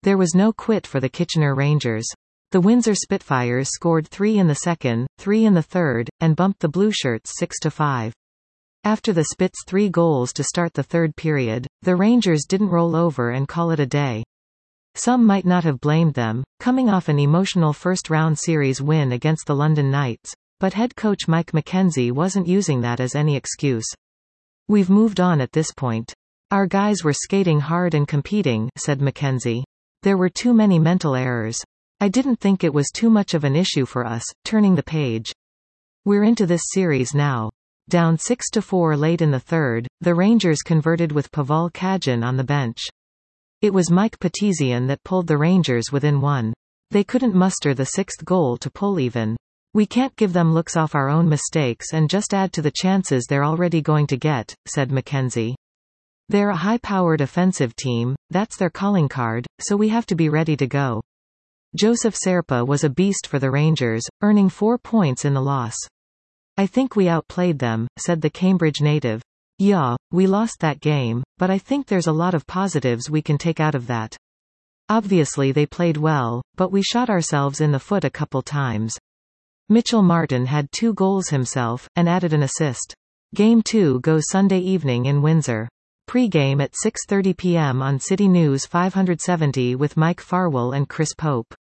There was no quit for the Kitchener Rangers. The Windsor Spitfires scored 3 in the second, 3 in the third, and bumped the Blueshirts 6-5. After the Spits' 3 goals to start the third period, the Rangers didn't roll over and call it a day. Some might not have blamed them, coming off an emotional first-round series win against the London Knights, but head coach Mike McKenzie wasn't using that as any excuse. "We've moved on at this point. Our guys were skating hard and competing," said McKenzie. "There were too many mental errors. I didn't think it was too much of an issue for us, turning the page. We're into this series now." Down 6-4 late in the third, the Rangers converted with Pavel Kagin on the bench. It was Mike Petizian that pulled the Rangers within 1. They couldn't muster the 6th goal to pull even. "We can't give them looks off our own mistakes and just add to the chances they're already going to get," said McKenzie. "They're a high-powered offensive team, that's their calling card, so we have to be ready to go." Joseph Serpa was a beast for the Rangers, earning 4 points in the loss. "I think we outplayed them," said the Cambridge native. "Yeah, we lost that game, but I think there's a lot of positives we can take out of that. Obviously they played well, but we shot ourselves in the foot a couple times." Mitchell Martin had 2 goals himself, and added an assist. Game 2 goes Sunday evening in Windsor. Pre-game at 6:30 p.m. on City News 570 with Mike Farwell and Chris Pope.